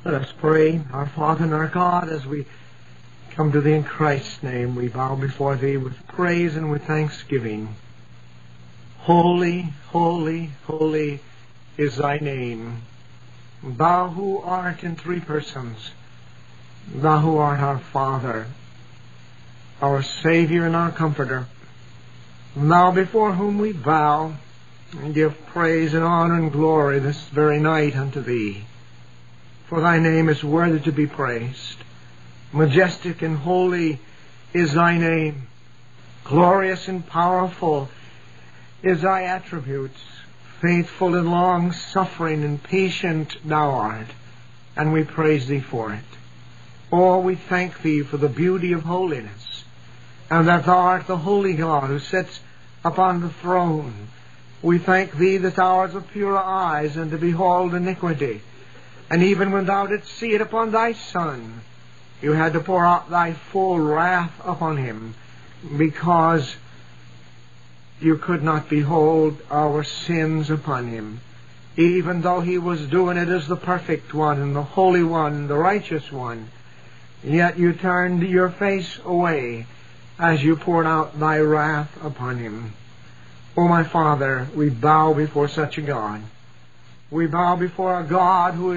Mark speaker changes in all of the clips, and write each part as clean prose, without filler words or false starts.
Speaker 1: Let us pray. Our Father and our God, as we come to Thee in Christ's name, we bow before Thee with praise and with thanksgiving. Holy, holy, holy is Thy name. Thou who art in three persons, Thou who art our Father, our Savior and our Comforter, Thou before whom we bow and give praise and honor and glory this very night unto Thee. For Thy name is worthy to be praised. Majestic and holy is Thy name. Glorious and powerful is Thy attributes. Faithful and long-suffering and patient Thou art, and we praise Thee for it. Oh, we thank Thee for the beauty of holiness, and that Thou art the holy God who sits upon the throne. We thank Thee that Thou art of pure eyes, and to behold iniquity. And even when Thou didst see it upon Thy Son, You had to pour out Thy full wrath upon Him, because You could not behold our sins upon Him. Even though He was doing it as the perfect one, and the holy one, the righteous one, yet You turned Your face away as You poured out Thy wrath upon Him. O my Father, we bow before such a God. We bow before a God who is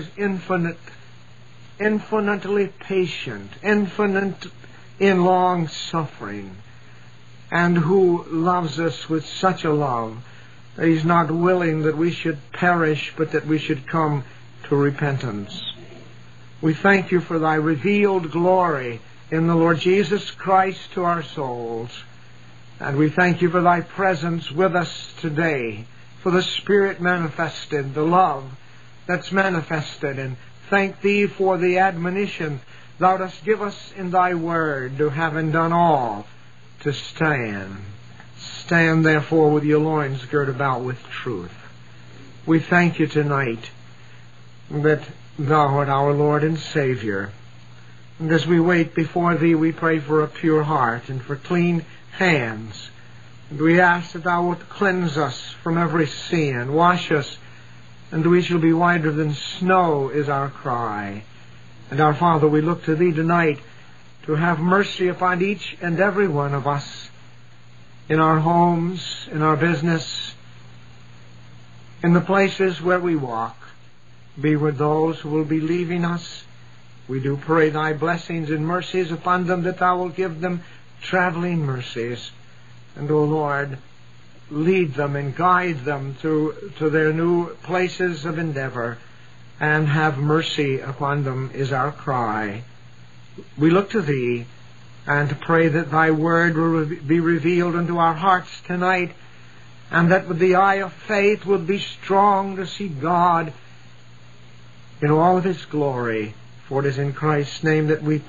Speaker 1: infinitely patient, infinite in long suffering, and who loves us with such a love that He's not willing that we should perish, but that we should come to repentance. We thank You for Thy revealed glory in the Lord Jesus Christ to our souls. And we thank You for Thy presence with us today, for the Spirit manifested, the love that's manifested, and thank Thee for the admonition Thou dost give us in Thy Word, to having done all, to stand. Stand therefore with your loins girt about with truth. We thank You tonight that Thou art our Lord and Savior. And as we wait before Thee, we pray for a pure heart and for clean hands. And we ask that Thou wilt cleanse us from every sin, wash us, and we shall be whiter than snow is our cry. And our Father, we look to Thee tonight to have mercy upon each and every one of us, in our homes, in our business, in the places where we walk. Be with those who will be leaving us. We do pray Thy blessings and mercies upon them, that Thou wilt give them traveling mercies. And, O Lord, lead them and guide them to their new places of endeavor, and have mercy upon them is our cry. We look to Thee and pray that Thy Word will be revealed unto our hearts tonight, and that with the eye of faith will be strong to see God in all of His glory. For it is in Christ's name that we